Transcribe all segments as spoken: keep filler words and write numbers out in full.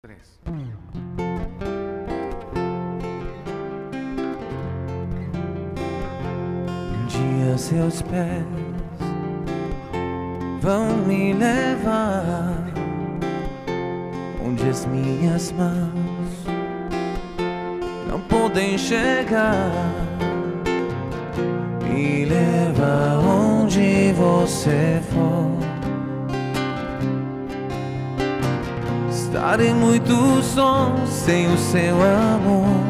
Três. Um dia seus pés vão me levar onde as minhas mãos não podem chegar. Me leva onde você for. Estarei muito só sem o seu amor.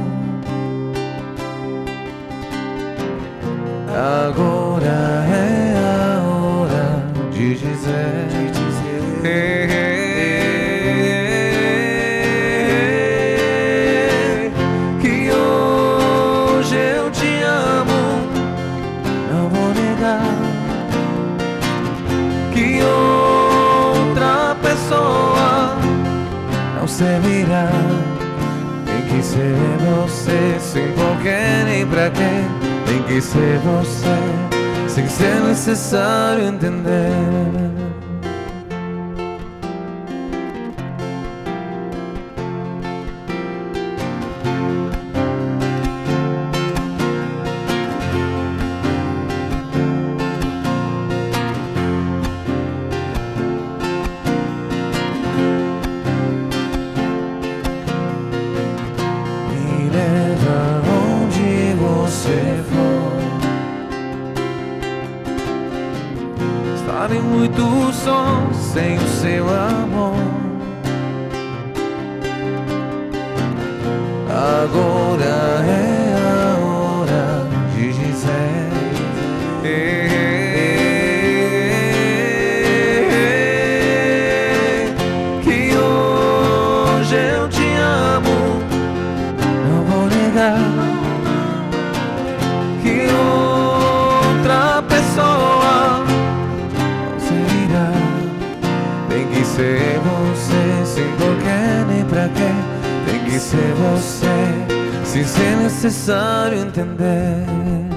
Agora é a hora de dizer, de dizer hey, hey, hey, que hoje eu te amo. Não vou negar que outra pessoa não servirá. Tem que ser você, sem qualquer nem pra quê. Tem que ser você, sem ser necessário entender. Me leva onde você for. Estarei muito só sem o seu amor. Agora é a hora de dizer hey, hey, hey, que hoje eu te amo. Não vou negar que outra pessoa não servirá. Tem que ser você, sem qualquer nem pra quê. Tem que ser você, sem ser necessário entender.